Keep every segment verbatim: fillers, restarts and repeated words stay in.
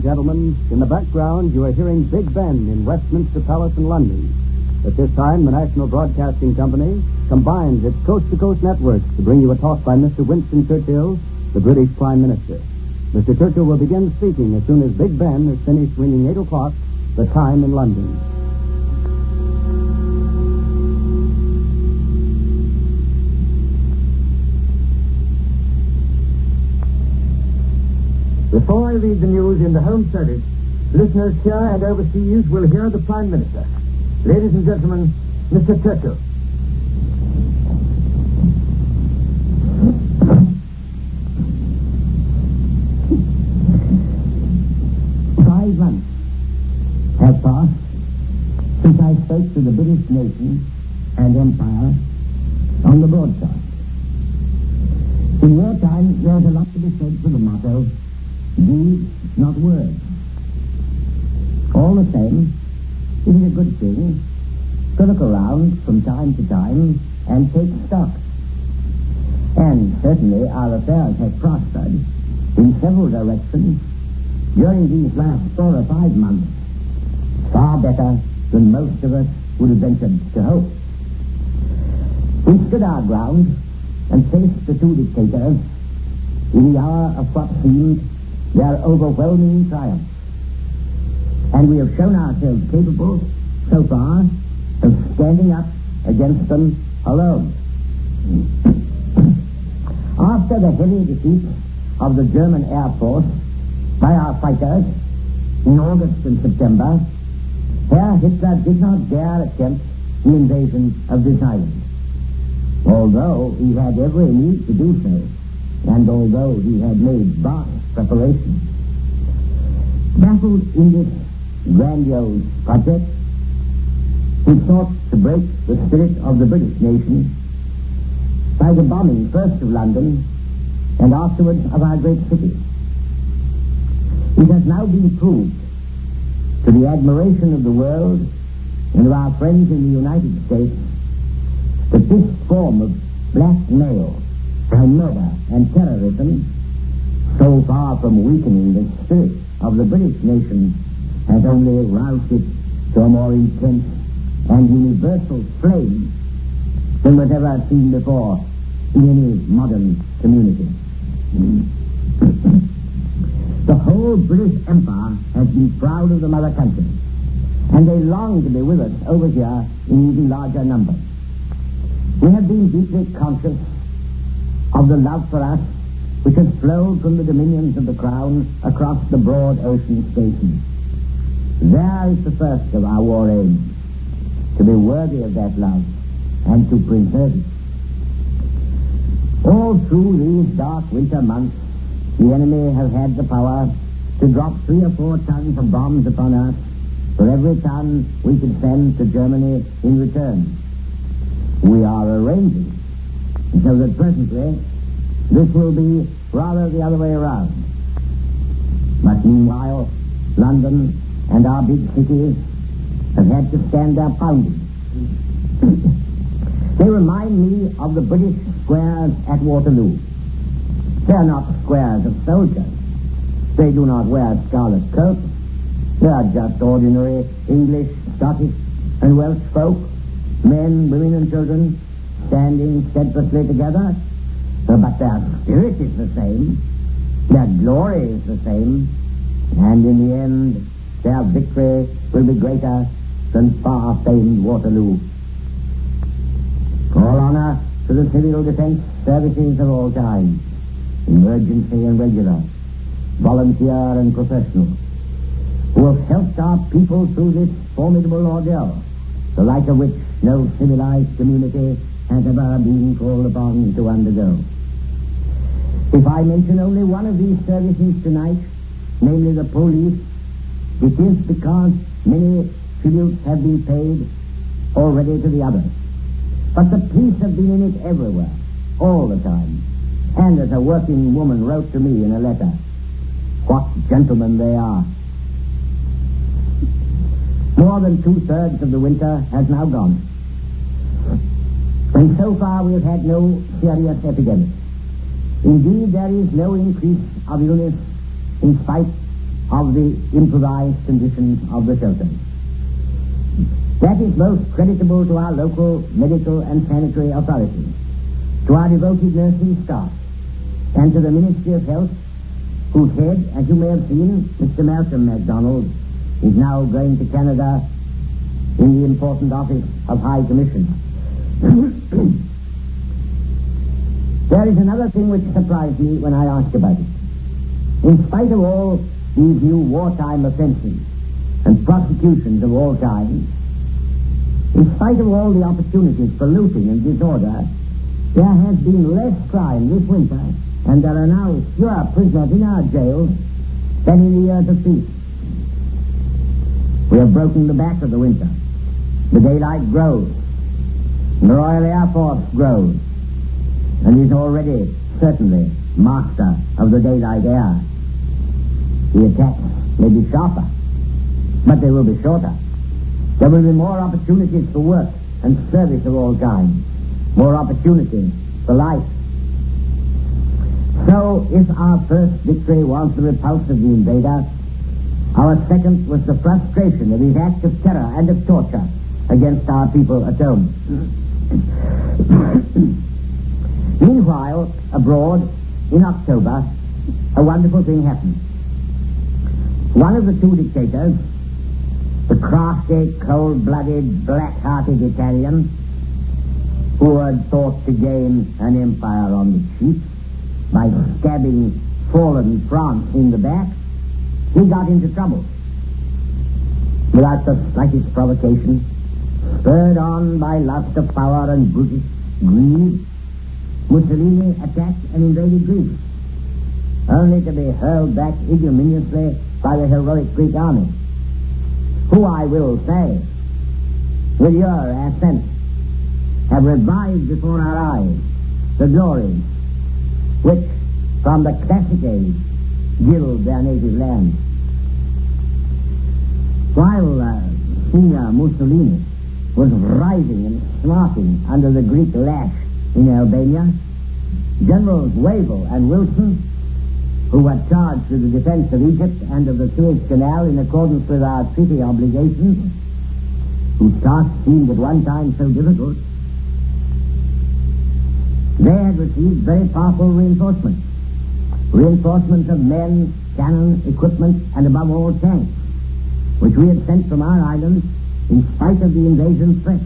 gentlemen, in the background you are hearing Big Ben in Westminster Palace in London. At this time, the National Broadcasting Company combines its coast-to-coast networks to bring you a talk by Mister Winston Churchill, the British Prime Minister. Mister Churchill will begin speaking as soon as Big Ben has finished ringing eight o'clock, the time in London. Before I read the news in the home service, listeners here and overseas will hear the Prime Minister. Ladies and gentlemen, Mister Churchill. Five months have passed since I spoke to the British nation and empire on the broadcast. In wartime, there's a lot to be said for the motto, deeds, not words. All the same, it is a good thing to look around from time to time and take stock. And certainly our affairs have prospered in several directions during these last four or five months, far better than most of us would have ventured to hope. We stood our ground and faced the two dictators in the hour of what seemed their overwhelming triumph. And we have shown ourselves capable, so far, of standing up against them alone. After the heavy defeat of the German Air Force by our fighters in August and September, Herr Hitler did not dare attempt the invasion of this island, although he had every need to do so, and although he had made vast preparations. Baffled in this grandiose project, he sought to break the spirit of the British nation by the bombing first of London and afterwards of our great city. It has now been proved, to the admiration of the world and of our friends in the United States, that this form of blackmail by murder and terrorism, so far from weakening the spirit of the British nation, has only roused it to a more intense and universal flame than was ever seen before in any modern community. The whole British Empire has been proud of the mother country, and they long to be with us over here in even larger numbers. We have been deeply conscious of the love for us which has flowed from the dominions of the Crown across the broad ocean spaces. There is the first of our war aims, to be worthy of that love and to preserve it. All through these dark winter months, the enemy has had the power to drop three or four tons of bombs upon us for every ton we could send to Germany in return. We are arranging so that presently this will be rather the other way around. But meanwhile, London and our big cities have had to stand their pounding. They remind me of the British squares at Waterloo. They are not squares of soldiers. They do not wear scarlet coats. They are just ordinary English, Scottish, and Welsh folk, men, women, and children, standing steadfastly together. Uh, but their spirit is the same, their glory is the same, and in the end, their victory will be greater than far-famed Waterloo. All honor to the civil defense services of all kinds, emergency and regular, volunteer and professional, who have helped our people through this formidable ordeal, the like of which no civilized community has ever been called upon to undergo. If I mention only one of these services tonight, namely the police, it is because many tributes have been paid already to the others. But the police have been in it everywhere, all the time. And as a working woman wrote to me in a letter, what gentlemen they are. More than two-thirds of the winter has now gone. And so far we have had no serious epidemic. Indeed, there is no increase of illness in spite of the improvised conditions of the shelter. That is most creditable to our local medical and sanitary authorities, to our devoted nursing staff, and to the Ministry of Health, whose head, as you may have seen, Mister Malcolm MacDonald, is now going to Canada in the important office of High Commissioner. There is another thing which surprised me when I asked about it. In spite of all these new wartime offenses and prosecutions of all kinds, in spite of all the opportunities for looting and disorder, there has been less crime this winter, and there are now fewer prisoners in our jails than in the years of peace. We have broken the back of the winter. The daylight grows. The Royal Air Force grows, and is already, certainly, master of the daylight air. The attacks may be sharper, but they will be shorter. There will be more opportunities for work and service of all kinds, more opportunities for life. So, if our first victory was the repulse of the invader, our second was the frustration of his acts of terror and of torture against our people at home. Meanwhile, abroad, in October, a wonderful thing happened. One of the two dictators, the crafty, cold-blooded, black-hearted Italian, who had thought to gain an empire on the cheap by stabbing fallen France in the back, he got into trouble. Without the slightest provocation, spurred on by lust of power and brutish greed, Mussolini attacked and invaded Greece, only to be hurled back ignominiously by the heroic Greek army, who, I will say, with your assent, have revived before our eyes the glories which, from the classic age, gild their native land. While uh, Senior Mussolini was writhing and smarting under the Greek lash in Albania, Generals Wavell and Wilson, who were charged with the defense of Egypt and of the Suez Canal in accordance with our treaty obligations, whose task seemed at one time so difficult, they had received very powerful reinforcements. Reinforcements of men, cannon, equipment, and above all tanks, which we had sent from our islands in spite of the invasion threat.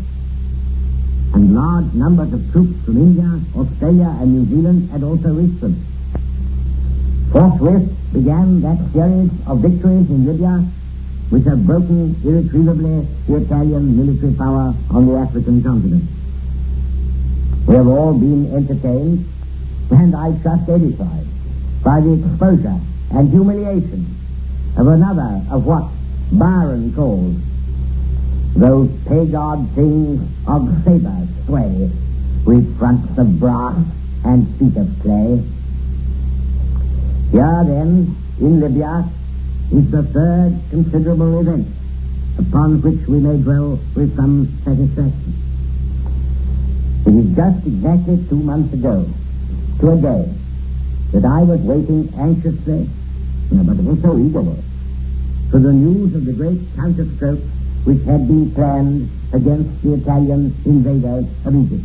And large numbers of troops from India, Australia, and New Zealand had also reached them. Forthwith began that series of victories in Libya which have broken irretrievably the Italian military power on the African continent. We have all been entertained, and I trust edified, by the exposure and humiliation of another of what Byron calls those pagod things of saber sway, with fronts of brass and feet of clay. Here, then, in Libya, is the third considerable event upon which we may dwell with some satisfaction. It is just exactly two months ago, to a day, that I was waiting anxiously, but also eagerly, for the news of the great counterstroke which had been planned against the Italian invaders of Egypt.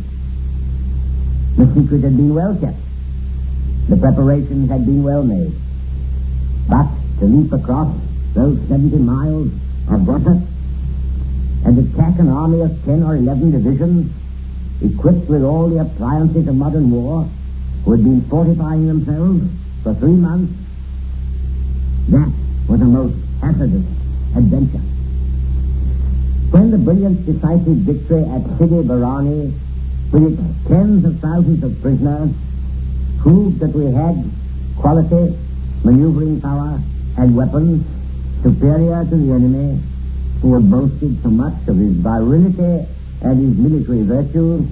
The secret had been well kept. The preparations had been well made. But to leap across those seventy miles of desert and attack an army of ten or eleven divisions, equipped with all the appliances of modern war, who had been fortifying themselves for three months, that was a most hazardous adventure. When the brilliant decisive victory at Sidi Barrani, with its tens of thousands of prisoners, proved that we had quality, maneuvering power, and weapons superior to the enemy, who had boasted so much of his virility and his military virtues,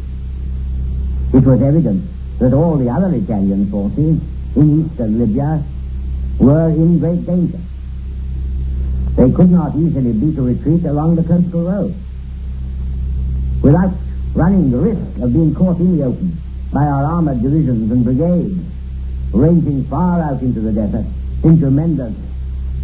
it was evident that all the other Italian forces in eastern Libya were in great danger. They could not easily beat a retreat along the coastal road without running the risk of being caught in the open by our armored divisions and brigades, ranging far out into the desert in tremendous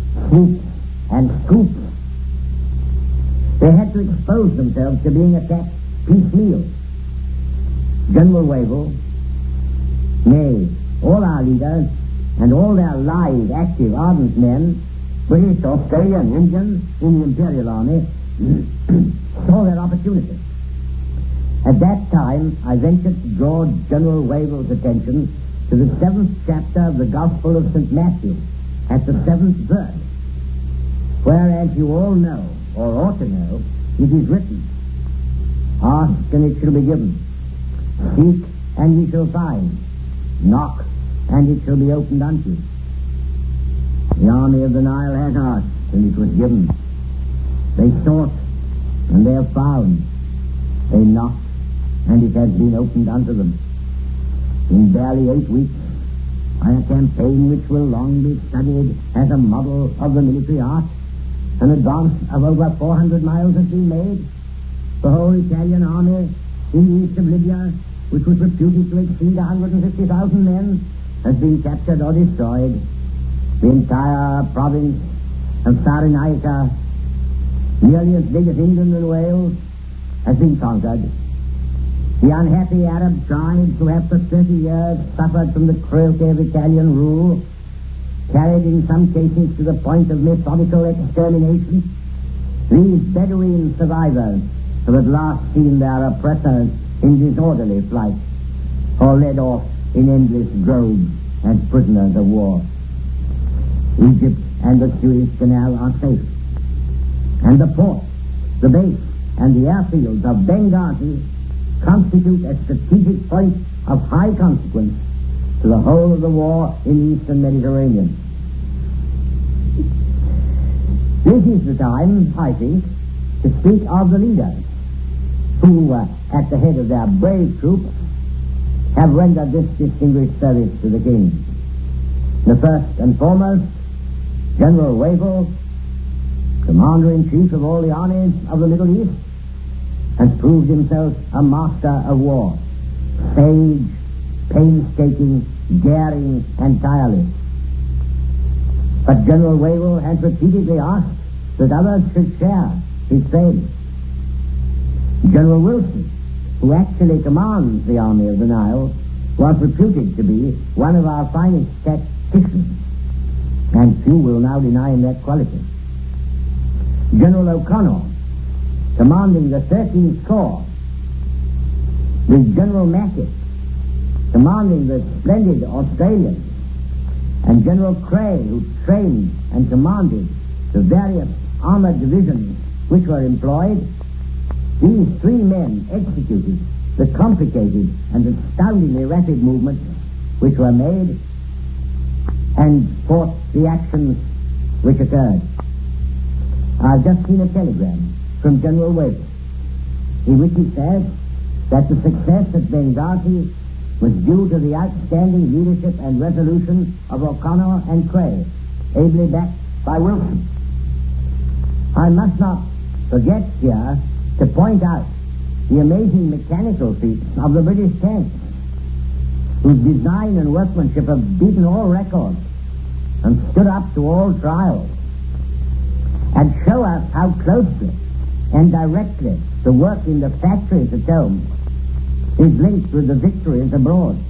swoop, and scoop. They had to expose themselves to being attacked piecemeal. General Wavell, nay, all our leaders, and all their live, active, ardent men, British, Australian, Indian, in the Imperial Army, saw their opportunity. At that time, I ventured to draw General Wavell's attention to the seventh chapter of the Gospel of Saint Matthew, at the seventh verse, where, as you all know, or ought to know, it is written, "Ask, and it shall be given. Seek, and ye shall find. Knock, and it shall be opened unto you." The army of the Nile had asked, and it was given. They sought, and they have found. They knocked, and it has been opened unto them. In barely eight weeks, by a campaign which will long be studied as a model of the military art, an advance of over four hundred miles has been made. The whole Italian army in the east of Libya, which was reputed to exceed one hundred fifty thousand men, has been captured or destroyed. The entire province of Cyrenaica, nearly as big as England and Wales, has been conquered. The unhappy Arab tribes who have for thirty years suffered from the cruelty of Italian rule, carried in some cases to the point of methodical extermination, these Bedouin survivors have at last seen their oppressors in disorderly flight, or led off in endless droves as prisoners of war. Egypt and the Suez Canal are safe, and the port, the base, and the airfields of Benghazi constitute a strategic point of high consequence to the whole of the war in the eastern Mediterranean. This is the time, I think, to speak of the leaders who, uh, at the head of their brave troops, have rendered this distinguished service to the King. The first and foremost, General Wavell, Commander-in-Chief of all the armies of the Middle East, has proved himself a master of war, sage, painstaking, daring, and tireless. But General Wavell has repeatedly asked that others should share his fame. General Wilson, who actually commands the army of the Nile, was reputed to be one of our finest tacticians, and few will now deny him that quality. General O'Connell, commanding the thirteenth Corps, with General Mackett, commanding the splendid Australians, and General Cray, who trained and commanded the various armored divisions which were employed, these three men executed the complicated and astoundingly rapid movements which were made and fought the actions which occurred. I've just seen a telegram from General Wavell, in which he says that the success at Benghazi was due to the outstanding leadership and resolution of O'Connell and Cray, ably backed by Wilson. I must not forget here to point out the amazing mechanical feats of the British tanks, whose design and workmanship have beaten all records and stood up to all trials, and show us how closely and directly the work in the factories at home is linked with the victories abroad.